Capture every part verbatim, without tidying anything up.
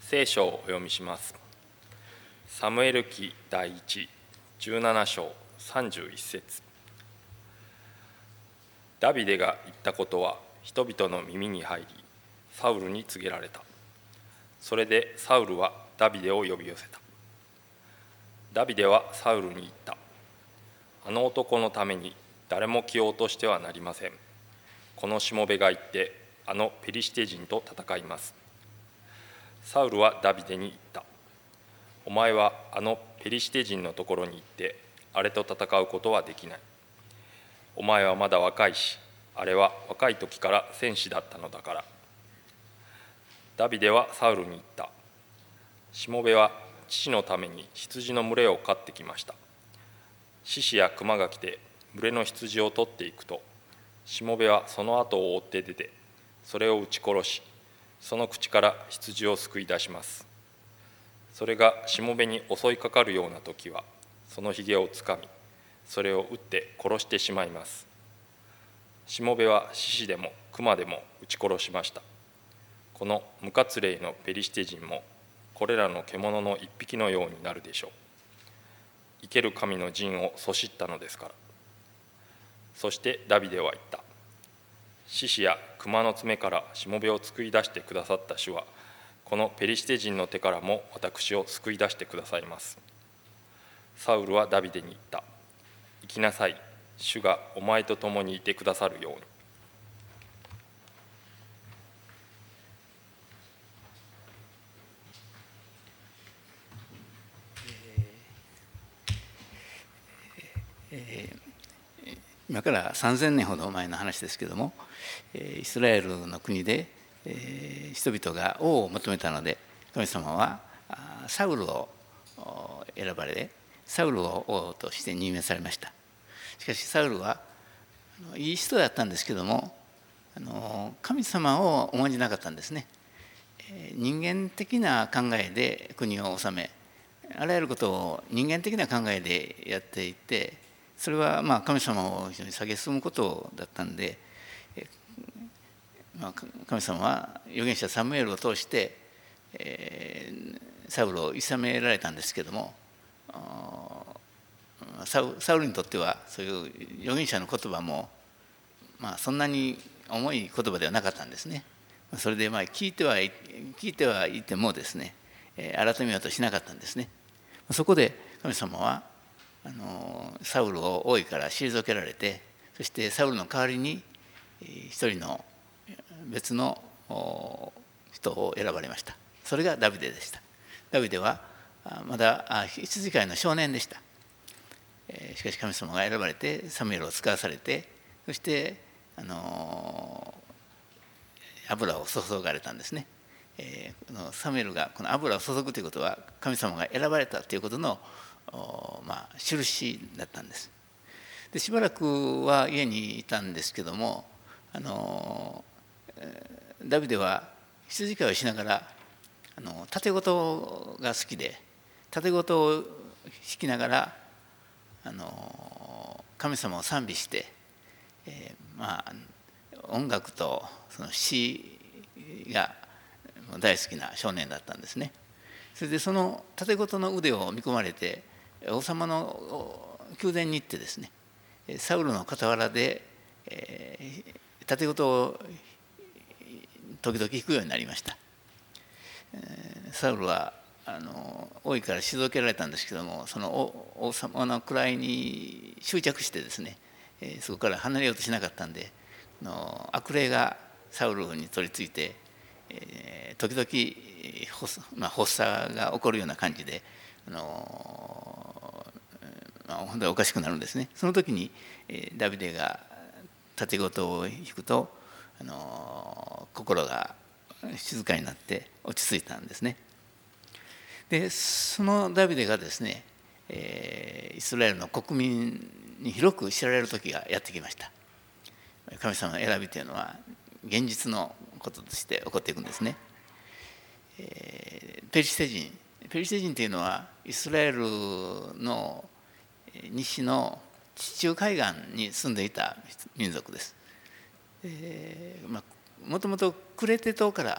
聖書をお読みします。サムエル記第一、じゅうなな章さんじゅういち節。ダビデが言ったことは人々の耳に入り、サウルに告げられた。それでサウルはダビデを呼び寄せた。ダビデはサウルに言った。あの男のために誰も気を落としてはなりません。このしもべが行ってあのペリシテ人と戦います。サウルはダビデに言った。お前はあのペリシテ人のところに行ってあれと戦うことはできない。お前はまだ若いし、あれは若い時から戦士だったのだから。ダビデはサウルに言った。しもべは父のために羊の群れを飼ってきました。獅子や熊が来て群れの羊を取っていくと、しもべはその後を追って出て、それを撃ち殺し、その口から羊を救い出します。それがしもべに襲いかかるような時は、そのひげをつかみ、それを撃って殺してしまいます。しもべは獅子でも熊でも撃ち殺しました。この無活霊のペリシテ人も、これらの獣の一匹のようになるでしょう。生ける神の陣をそしったのですから。そしてダビデは言った。獅子や熊の爪からしもべを救い出してくださった主は、このペリシテ人の手からも私を救い出してくださいます。サウルはダビデに言った。行きなさい、主がお前と共にいてくださるように。 えー、今からさんぜんねんほど前の話ですけども、イスラエルの国で、えー、人々が王を求めたので、神様はサウルを選ばれ、サウルを王として任命されました。しかしサウルはいい人だったんですけども、あの神様を重んじなかったんですね。人間的な考えで国を治め、あらゆることを人間的な考えでやっていて、それはまあ神様を非常に下げ進むことだったんで、まあ、神様は預言者サムエルを通して、えー、サウルを諌められたんですけども、サウ、サウルにとってはそういう預言者の言葉も、まあ、そんなに重い言葉ではなかったんですね。それでまあ聞いては聞いてはいてもですね、改めようとしなかったんですね。そこで神様はあのサウルを王位から退けられて、そしてサウルの代わりに一人の別の人を選ばれました。それがダビデでした。ダビデはまだ羊飼いの少年でした。しかし神様が選ばれてサムエルを使わされて、そしてあの油を注がれたんですね。えー、サムエルがこの油を注ぐということは、神様が選ばれたということの、まあ、印だったんです。でしばらくは家にいたんですけども、あのダビデは羊飼いをしながらあの盾事が好きで、盾事を弾きながらあの神様を賛美して、えー、まあ音楽とその詩が大好きな少年だったんですね。それでその盾事の腕を見込まれて、王様の宮殿に行ってですね、サウルの傍らで、えー、盾事を時々弾くようになりました。サウルはあの王位から退けられたんですけども、その王様の位に執着してですね、そこから離れようとしなかったんで、の悪霊がサウルに取り付いて、えー、時々発、まあ、発作が起こるような感じで、あのーまあ、本当におかしくなるんですね。その時に、えー、ダビデが盾事を弾くと、あのー、心が静かになって落ち着いたんですね。でそのダビデがですね、えー、イスラエルの国民に広く知られる時がやってきました。神様の選びというのは現実のこととして起こっていくんですね。えー、ペリシテ人ペリシテ人というのはイスラエルの西の地中海岸に住んでいた民族です。えーまあ、もともとクレテ島から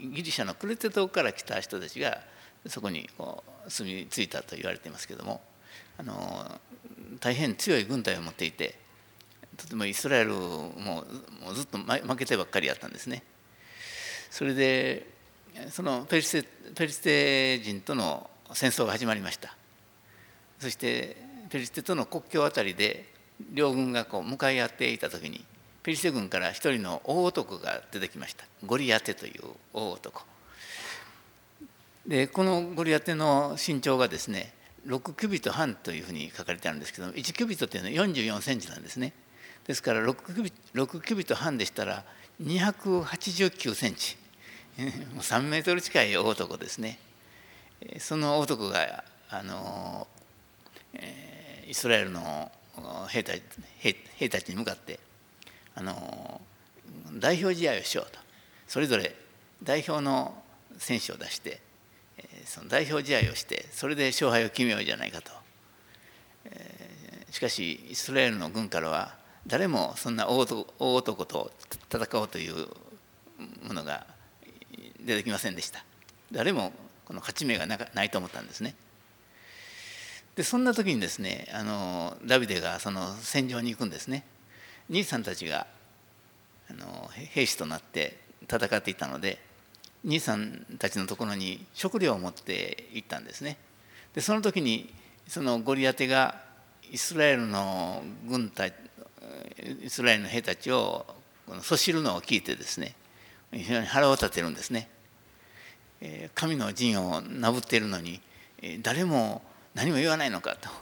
ギリシャのクレテ島から来た人たちがそこにこう住み着いたと言われていますけれども、あの大変強い軍隊を持っていて、とてもイスラエルももうずっと負けてばっかりやったんですね。それでそのペリシテ、ペリシテ人との戦争が始まりました。そしてペリシテとの国境あたりで両軍がこう向かい合っていた時に、ペリシテ軍から一人の大男が出てきました。ゴリアテという大男で、このゴリアテの身長がですねろくキュビットはんというふうに書かれてあるんですけど、いちキュビットというのはよんじゅうよんセンチなんですね。ですからろくキュビット、ろくキュビットはんでしたらにひゃくはちじゅうきゅうセンチ、もうさんメートル近い大男ですね。その大男があのイスラエルの兵たち、兵、兵たちに向かってあの代表試合をしようと、それぞれ代表の選手を出してその代表試合をして、それで勝敗を決めようじゃないかと。しかしイスラエルの軍からは誰もそんな大男、大男と戦おうというものが出てきませんでした。誰もこの勝ち目がないと思ったんですね。でそんな時にですね、あのダビデがその戦場に行くんですね。兄さんたちがあの兵士となって戦っていたので、兄さんたちのところに食料を持って行ったんですね。でその時にそのゴリアテがイスラエルの軍隊、イスラエルの兵たちをそしるのを聞いてですね、非常に腹を立てるんですね。神の陣をなぶっているのに誰も何も言わないのかと。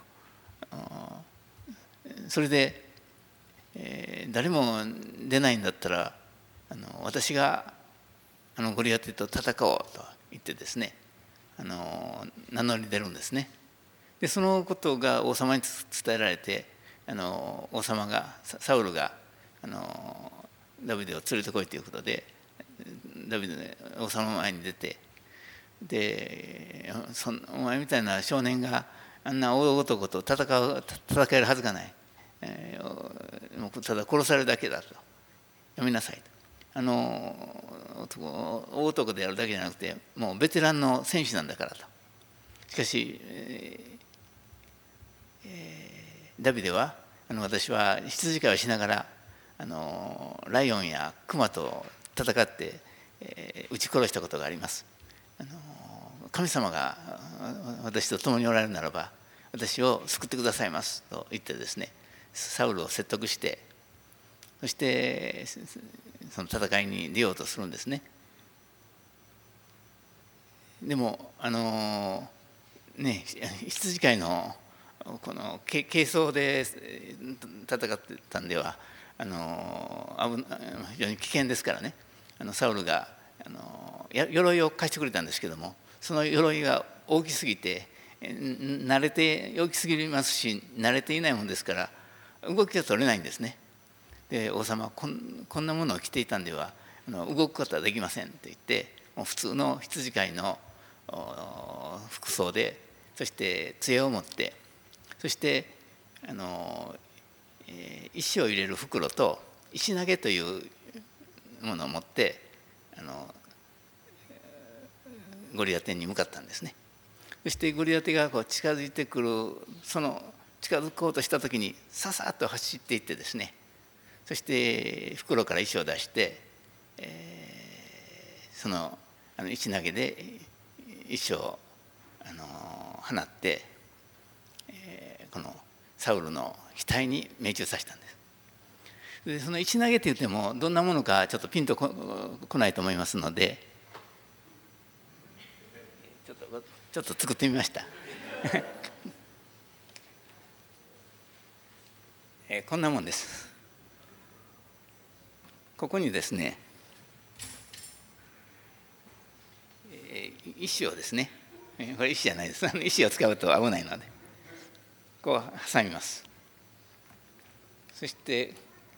それで誰も出ないんだったらあの私があのゴリアテと戦おうと言ってですね、あの名乗り出るんですね。でそのことが王様に伝えられて、あの王様がサウルがあのダビデを連れてこいということでダビデ王様の前に出て、でそんお前みたいな少年があんな大男と戦う戦えるはずがない、えー、もうただ殺されるだけだと、やめなさいと。あの大男でやるだけじゃなくてもうベテランの戦士なんだからと。しかし、えーえー、ダビデはあの私は羊飼いをしながらあのライオンやクマと戦って、えー、撃ち殺したことがあります。あの神様が私と共におられるならば私を救ってくださいますと言ってですね、サウルを説得して、そしてその戦いに出ようとするんですね。でもあのね、羊飼いのこの軽装で戦ってたんではあの危非常に危険ですからね、あのサウルがあの鎧を貸してくれたんですけども、その鎧が大きすぎて慣れて大きすぎますし慣れていないものですから動きが取れないんですね。で王様はこ ん, こんなものを着ていたんではあの動くことはできませんと言って、もう普通の羊飼いの服装で、そして杖を持って、そしてあの、えー、石を入れる袋と石投げというものを持ってあのゴリアテに向かったんですね。そしてゴリアテがこう近づいてくる、その近づこうとした時にささっと走っていってですね、そして袋から石を出して、えー、そのあの石投げで石をあの放って、えー、このサウルの額に命中させたんです。でその石投げって言ってもどんなものかちょっとピンと こ, 来ないと思いますのでちょっとちょっと作ってみましたえー、こんなもんです。ここにですね、えー、石をですね、これ石じゃないです、石を使うと危ないのでこう挟みます。そして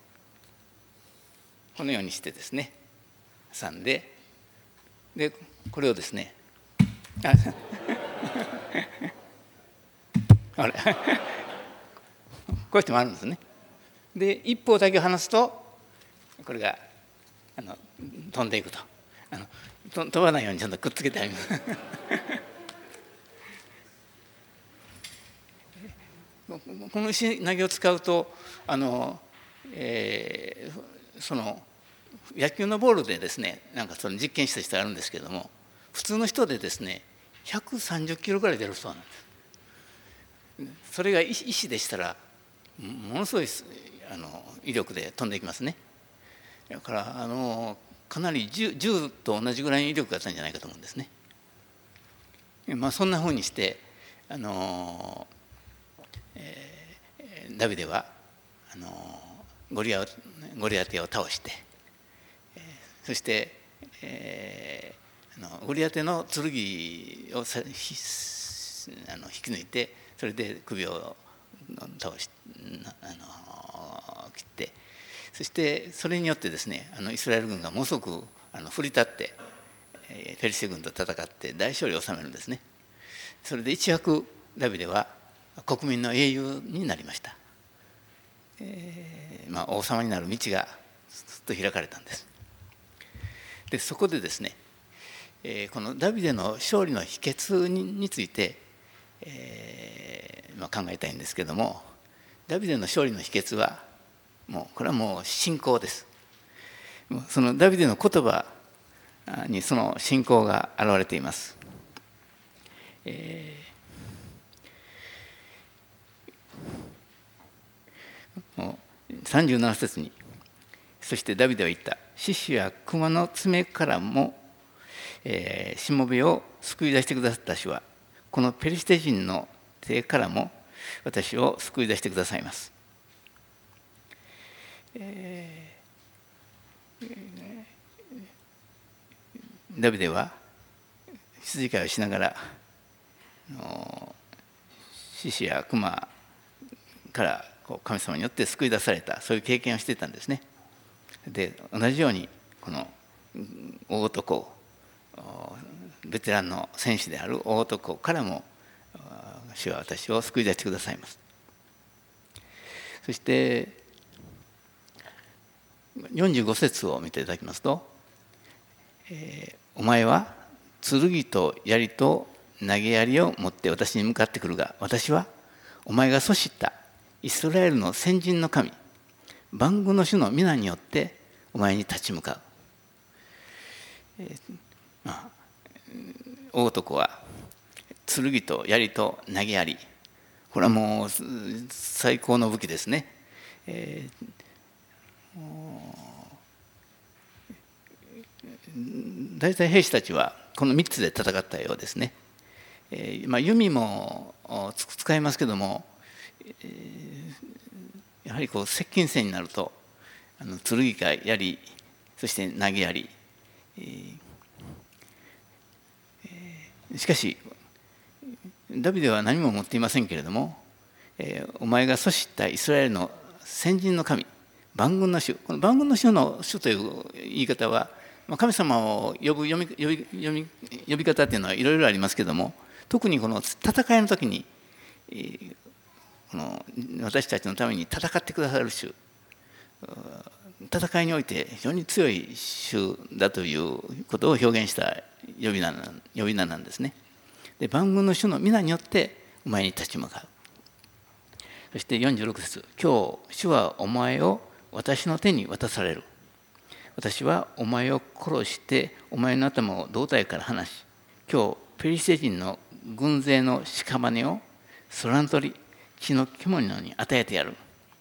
このようにしてですね挟んで、でこれをですねああれこういう人もあるんですね。で一方だけ離すとこれがあの飛んでいくと。 あのと飛ばないようにちゃんとくっつけてありますこの石投げを使うとあの、えー、その野球のボールでですね、なんかその実験した人があるんですけれども、普通の人でですねひゃくさんじゅっキロぐらい出るそうなんです。それが石でしたらものすごいあの威力で飛んでいきますね。だからあのかなり 銃, 銃と同じぐらいの威力があったんじゃないかと思うんですね。まあそんなふうにしてあの、えー、ダビデはあのゴリアゴリアテを倒して、えー、そして、えー、あのゴリアテの剣をさひあの引き抜いて、それで首を倒しあの切って、そしてそれによってですね、あのイスラエル軍がものすごくあの振り立って、えー、ペリシテ軍と戦って大勝利を収めるんですね。それで一躍ダビデは国民の英雄になりました。えーまあ、王様になる道がすっと開かれたんです。でそこでですね、えー、このダビデの勝利の秘訣 に, について、えーまあ、考えたいんですけども、ダビデの勝利の秘訣はもうこれはもう信仰です。そのダビデの言葉にその信仰が現れています。えー、もうさんじゅうなな節に、そしてダビデは言った。獅子や熊の爪からも、えー、しもべを救い出してくださった主は、このペリシテ人の手からも私を救い出してくださいます。えー、ダビデは羊飼いをしながら獅子や熊から神様によって救い出された、そういう経験をしていたんですね。で同じようにこの大男、ベテランの戦士である大男からも主は私を救い出してくださいます。そしてよんじゅうご節を見ていただきますと、えー、お前は剣と槍と投げ槍を持って私に向かってくるが、私はお前がそしったイスラエルの先人の神万軍の主の皆によってお前に立ち向かう。えーまあ、大男は剣と槍と投げ槍、これはもう最高の武器ですね。えー、大体兵士たちはこのみっつで戦ったようですね。えーまあ、弓も使いますけども、えー、やはりこう接近戦になるとあの剣か槍、そして投げ槍、えーえー、しかしダビデは何も持っていませんけれども、えー、お前がそしったイスラエルの先人の神万軍の主、この万軍の主の主という言い方は神様を呼ぶ読み、呼び、呼び、呼び方っていうのはいろいろありますけども、特にこの戦いの時に、えー、この私たちのために戦ってくださる主、戦いにおいて非常に強い主だということを表現した呼び名、呼び名なんですね。で万軍の主の皆によってお前に立ち向かう。そしてよんじゅうろく節、今日主はお前を私の手に渡される。私はお前を殺してお前の頭を胴体から離し、今日ペリシテ人の軍勢の屍を空の鳥、血の獣に与えてやる。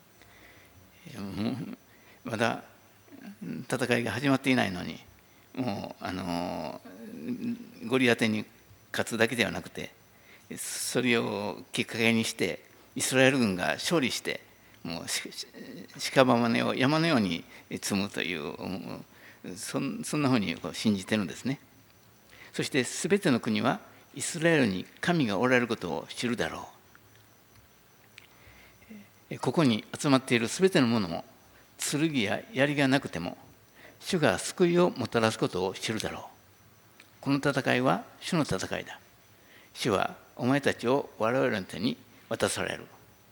まだ戦いが始まっていないのに、もうあのゴリアテに勝つだけではなくて、それをきっかけにしてイスラエル軍が勝利して、もう屍を山のように積むという、そんなふうに信じてるんですね。そして全ての国はイスラエルに神がおられることを知るだろう。ここに集まっている全てのものも剣や槍がなくても主が救いをもたらすことを知るだろう。この戦いは主の戦いだ。主はお前たちを我々の手に渡される。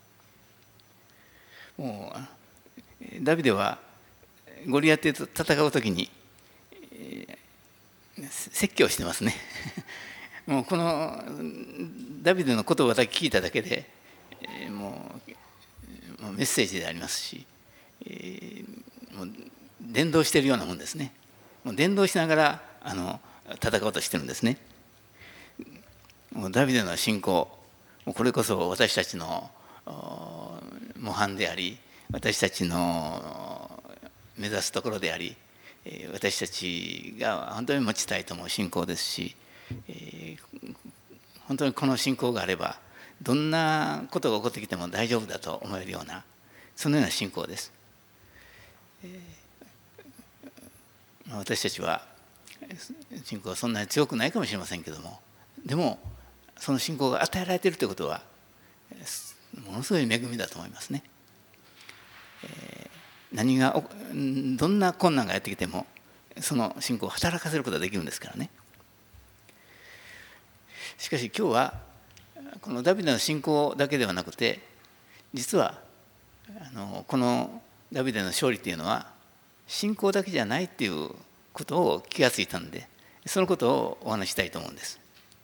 もうダビデはゴリアテと戦うときに説教してますねもうこのダビデの言葉だけ聞いただけで、えー、もうもうメッセージでありますし、えー、もう伝道しているようなもんですね。もう伝道しながらあの戦おうとしてるんですね。もうダビデの信仰、もうこれこそ私たちの模範であり、私たちの目指すところであり、私たちが本当に持ちたいと思う信仰ですし、本当にこの信仰があればどんなことが起こってきても大丈夫だと思えるような、そのような信仰です。私たちは信仰はそんなに強くないかもしれませんけども、でもその信仰が与えられているということはものすごい恵みだと思いますね。何がどんな困難がやってきてもその信仰を働かせることができるんですからね。しかし今日はこのダビデの信仰だけではなくて、実はあのこのダビデの勝利というのは信仰だけじゃないっていうことを気がついたんで、そのことをお話ししたいと思うんです。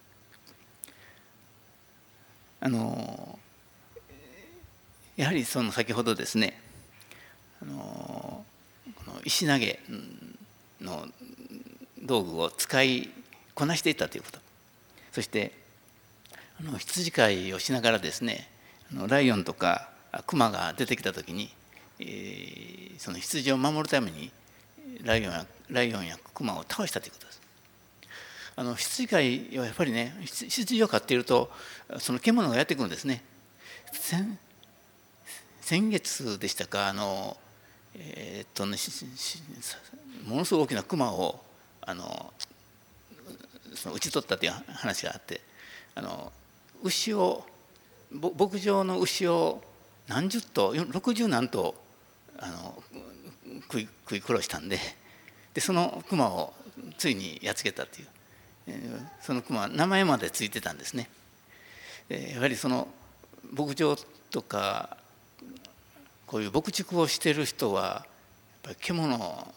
あのやはりその先ほどですね、あのこの石投げの道具を使いこなしていったということ、そしてあの羊飼いをしながらですね、あのライオンとかクマが出てきた時に、えー、その羊を守るためにライオンやライオンやクマを倒したということです。あの羊飼いはやっぱりね、羊を飼っているとその獣がやってくるんですね。先, 先月でしたか、あのえー、っとねものすごい大きなクマをあのその打ち取ったという話があって、あの牛を牧場の牛を何十頭ろくじゅう何頭あの食い食い殺したんで、でそのクマをついにやっつけたという、そのクマは名前までついてたんですね。やはりその牧場とかこういう牧畜をしている人はやっぱり獣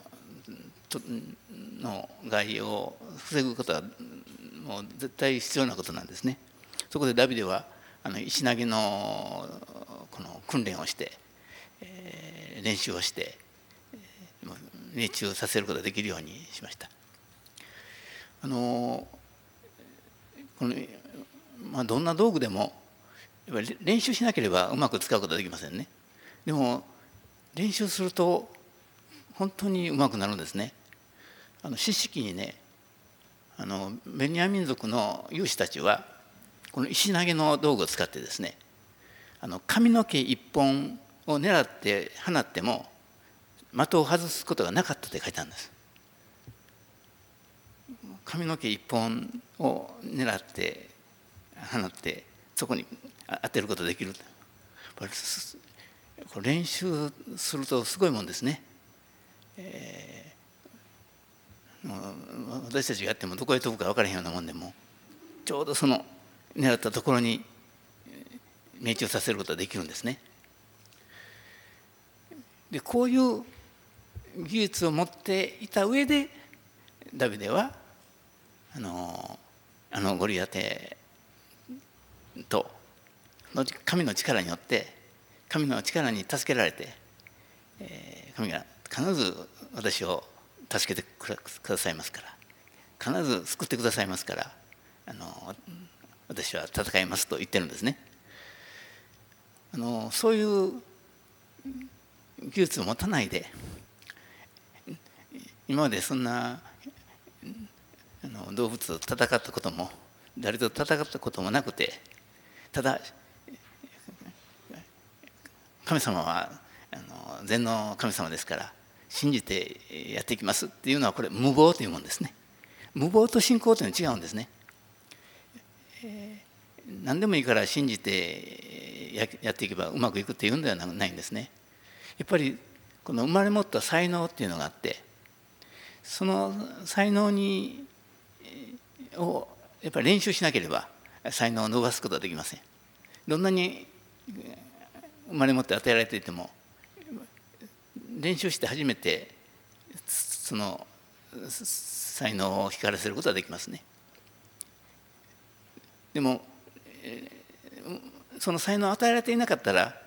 の害を防ぐことはもう絶対必要なことなんですね。そこでダビデはあの石投げのこの訓練をして、えー、練習をして、えー、命中させることができるようにしました。あのこの、まあ、どんな道具でもやっぱり練習しなければうまく使うことはできませんね。でも練習すると本当にうまくなるんですね。あの四式にね、あのベニヤ民族の勇士たちはこの石投げの道具を使ってですね、あの髪の毛一本を狙って放っても的を外すことがなかったって書いてあるんです。髪の毛一本を狙って放ってそこに当てることができる。練習するとすごいもんですね。えー、私たちがやってもどこへ飛ぶか分からへんようなもんでもちょうどその狙ったところに命中させることができるんですね。でこういう技術を持っていた上でダビデはあのあのゴリアテと神の力によって神の力に助けられて、えー、神が必ず私を助けてくださいますから、必ず救ってくださいますから、あの私は戦いますと言ってるんですね。あのそういう技術を持たないで、今までそんなあの動物と戦ったことも誰と戦ったこともなくて、ただ神様はあの全能神様ですから信じてやっていきますっていうのは、これ無謀というもんですね。無謀と信仰というのは違うんですね。えー、何でもいいから信じて や, やっていけばうまくいくっていうんではないんですね。やっぱりこの生まれ持った才能っていうのがあって、その才能にをやっぱり練習しなければ才能を伸ばすことはできません。どんなに生まれ持って与えられていても練習して初めてその才能を光らせることはできますね。でもその才能を与えられていなかったら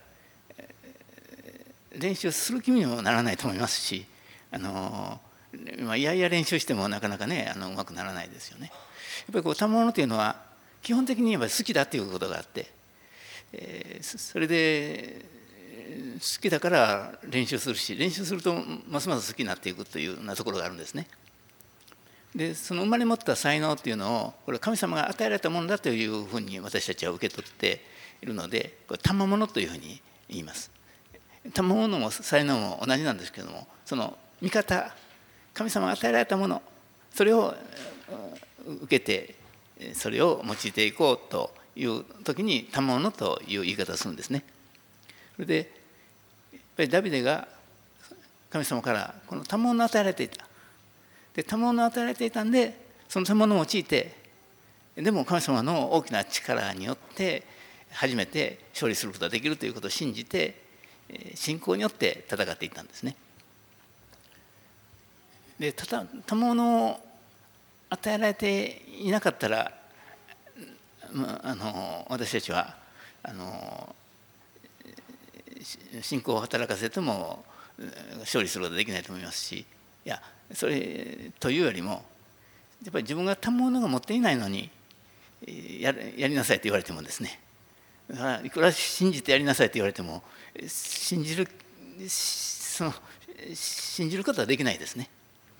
練習する気にもならないと思いますし、あのまあ、いやいや練習してもなかなかねあのうまくならないですよね。やっぱりこう賜物というのは基本的に言えば好きだということがあって、えー、それで好きだから練習するし、練習するとますます好きになっていくというようなところがあるんですね。でその生まれ持った才能というのをこれ神様が与えられたものだというふうに私たちは受け取っているので、これ賜物というふうに言います。賜物も才能も同じなんですけども、その見方、神様が与えられたもの、それを受けてそれを用いていこうという時に賜物という言い方をするんですね。それでやっぱりダビデが神様からこの賜物を与えられていた。で賜物を与えられていたんで、その賜物を用いて、でも神様の大きな力によって初めて勝利することができるということを信じて、信仰によって戦っていったんですね。で賜物を与えられていなかったら、あの私たちはあの信仰を働かせても勝利することができないと思いますし、いやそれというよりもやっぱり自分が賜物が持っていないのにややりなさいと言われてもですね、だからいくら信じてやりなさいと言われても信じるその信じることはできないですね。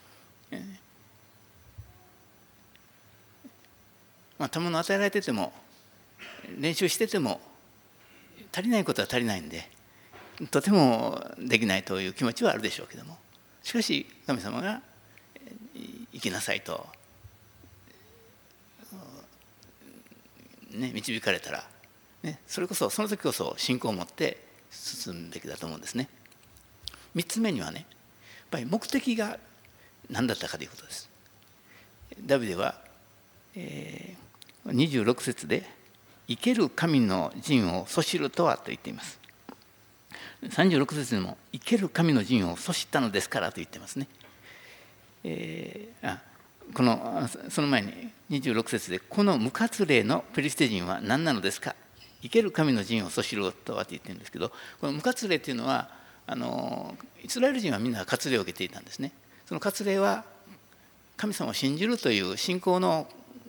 まあ、賜物を与えられてても練習してても足りないことは足りないんで、とてもできないという気持ちはあるでしょうけども、しかし神様が生きなさいと、ね、導かれたら、ね、それこそその時こそ信仰を持って進むべきだと思うんですね。みっつめにはね、やっぱり目的が何だったかということです。ダビデは、えー、にじゅうろく節で生ける神の陣をそしるとはと言っています。さんじゅうろく節でも生ける神の陣をそしたのですからと言ってますね。えー、あこのその前ににじゅうろく節でこの無活霊のペリシテ人は何なのですか、生ける神の陣をそしるとはと言ってるんですけど、この無活霊というのはあのイスラエル人はみんな割礼を受けていたんですね。その割礼は神様を信じるという信仰の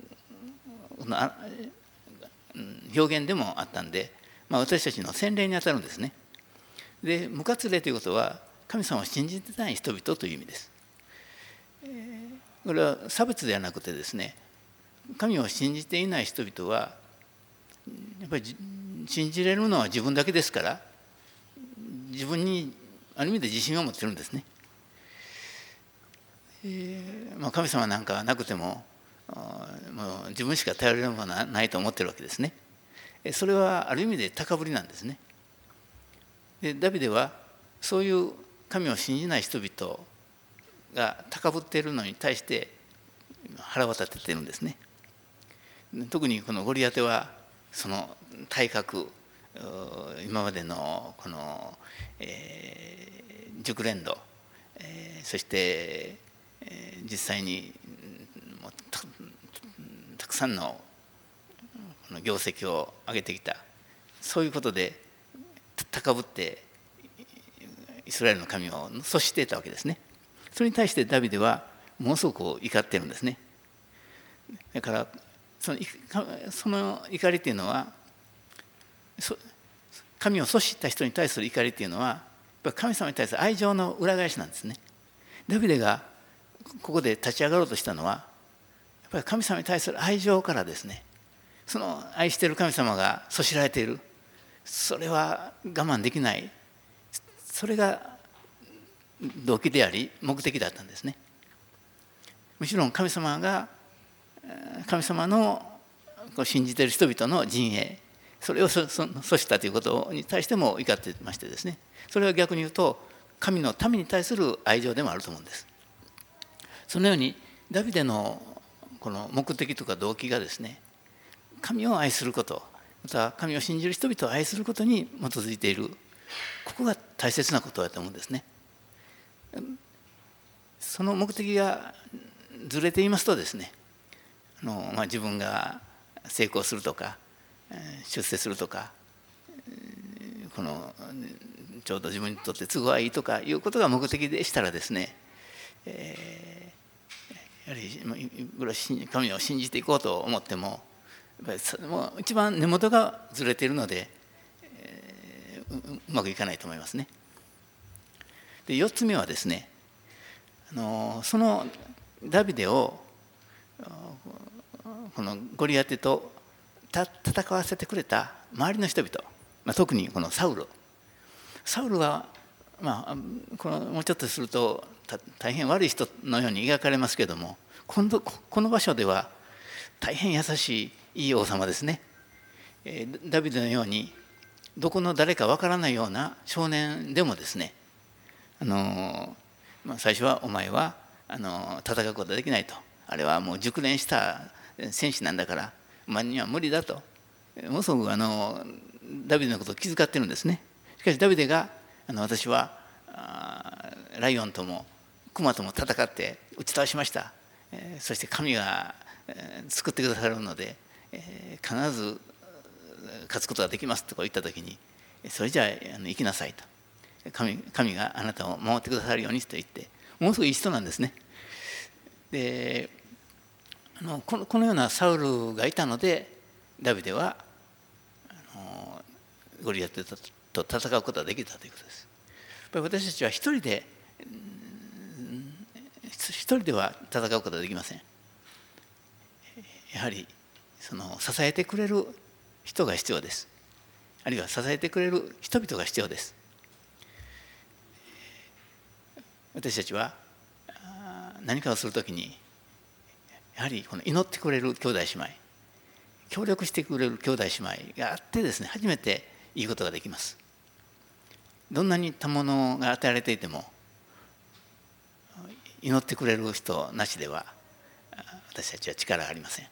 表現でもあったんで、まあ、私たちの洗礼にあたるんですね。で無活霊ということは神様を信じてない人々という意味です。これは差別ではなくてですね、神を信じていない人々はやっぱり信じれるのは自分だけですから、自分にある意味で自信を持ってるんですね。えーまあ、神様なんかなくても、もう自分しか頼れるものはないと思ってるわけですね。それはある意味で高ぶりなんですね。でダビデはそういう神を信じない人々が高ぶっているのに対して腹を立てているんですね。特にこのゴリアテはその体格、今までのこの、えー、熟練度、えー、そして、えー、実際にもう た, たくさんのこの業績を上げてきた、そういうことで高ぶってイスラエルの神を阻止していたわけですね。それに対してダビデはものすごく怒っているんですね。だからそのその怒りというのは、神を阻止した人に対する怒りというのはやっぱり神様に対する愛情の裏返しなんですね。ダビデがここで立ち上がろうとしたのはやっぱり神様に対する愛情からですね、その愛している神様が阻止られている、それは我慢できない、それが動機であり目的だったんですね。もちろん神様が神様の信じている人々の陣営、それを阻止したということに対しても怒っていましてですね、それは逆に言うと神の民に対する愛情でもあると思うんです。そのようにダビデのこの目的とか動機がですね、神を愛すること、また神を信じる人々を愛することに基づいている、ここが大切なことだと思うんですね。その目的がずれていますとですね、あの、まあ、自分が成功するとか出世するとか、このちょうど自分にとって都合がいいとかいうことが目的でしたらですね、えー、やはり神を信じていこうと思っても、やっぱりもう一番根元がずれているので、えー、うまくいかないと思いますね。でよっつめはですね、あのそのダビデをこのゴリアテと戦わせてくれた周りの人々、まあ、特にこのサウルサウルは、まあ、このもうちょっとすると大変悪い人のように描かれますけれども、今度この場所では大変優しいいい王様ですね。ダビデのようにどこの誰かわからないような少年でもですね、あの、まあ、最初はお前はあの戦うことはできないと、あれはもう熟練した戦士なんだからお前には無理だと、ものすごくあのダビデのことを気遣ってるんですね。しかしダビデがあの私はライオンともクマとも戦って打ち倒しました、えー、そして神が救ってくださるので、えー、必ず勝つことができますと言った時に、それじゃあ行きなさいと、神, 神があなたを守ってくださるようにと言って、ものすごいいい人なんですね。であの こ, のこのようなサウルがいたので、ダビデはあのゴリアテと戦うことができたということです。やっぱり私たちは一人で一人では戦うことはできません。やはりその支えてくれる人が必要です。あるいは支えてくれる人々が必要です。私たちは何かをするときに、やはりこの祈ってくれる兄弟姉妹、協力してくれる兄弟姉妹があってですね、初めていいことができます。どんなに賜物が与えられていても、祈ってくれる人なしでは私たちは力がありません。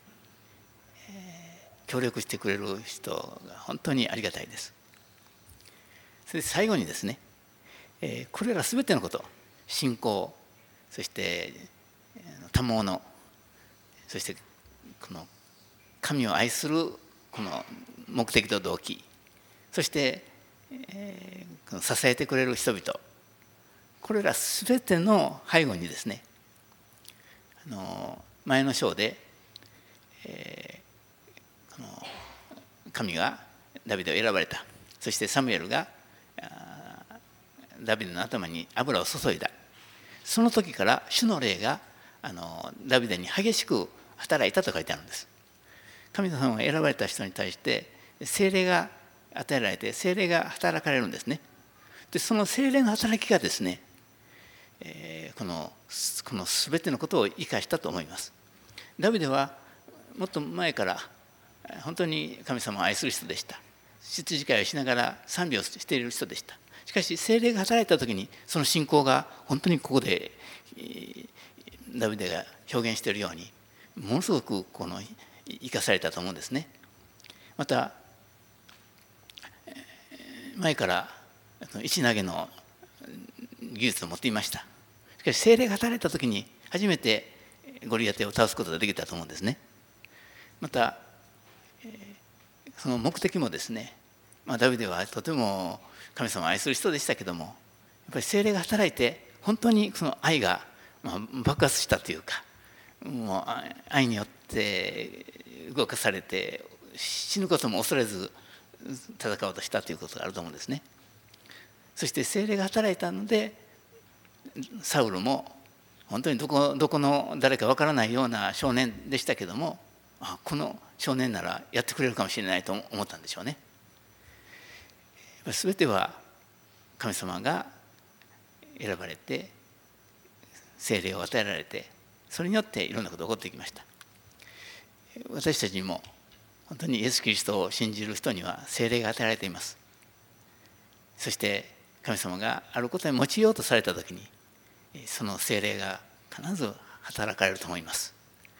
協力してくれる人が本当にありがたいです。それで最後にですね、これら全てのこと、信仰、そして賜物、そしてこの神を愛するこの目的と動機、そして支えてくれる人々、これら全ての背後にですね、あの前の章で、えー、この神がダビデを選ばれた、そしてサムエルがダビデの頭に油を注いだ、その時から主の霊があのダビデに激しく働いたと書いてあるんです。神様が選ばれた人に対して聖霊が与えられて、聖霊が働かれるんですね。でその聖霊の働きがですね、えー、このこの全てのことを生かしたと思います。ダビデはもっと前から本当に神様を愛する人でした。羊飼いをしながら賛美をしている人でした。しかし聖霊が働いた時に、その信仰が本当にここでダビデが表現しているように、ものすごくこの生かされたと思うんですね。また前から石投げの技術を持っていました。しかし聖霊が働いた時に初めてゴリアテを倒すことができたと思うんですね。またその目的もですね、まあ、ダビデはとても神様を愛する人でしたけども、やっぱり聖霊が働いて本当にその愛が爆発したというか、もう愛によって動かされて死ぬことも恐れず戦おうとしたということがあると思うんですね。そして聖霊が働いたので、サウルも本当にどこ、どこの誰かわからないような少年でしたけども、あ、この少年ならやってくれるかもしれないと思ったんでしょうね。全ては神様が選ばれて、聖霊を与えられて、それによっていろんなことが起こってきました。私たちにも本当にイエス・キリストを信じる人には聖霊が与えられています。そして神様があることに用いようとされたときに、その聖霊が必ず働かれると思います。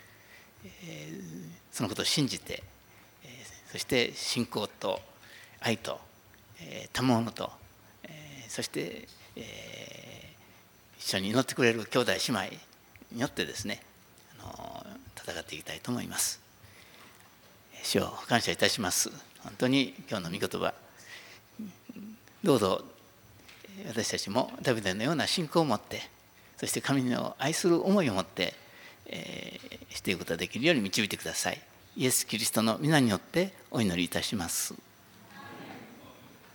そのことを信じて、そして信仰と愛と賜物と、そして一緒に祈ってくれる兄弟姉妹によってですね、 戦っていきたいと思います。主を感謝いたします。本当に今日の御言葉、どうぞ私たちもダビデのような信仰を持って、そして神の愛する思いを持って、えー、していくことができるように導いてください。イエス・キリストの皆によってお祈りいたします。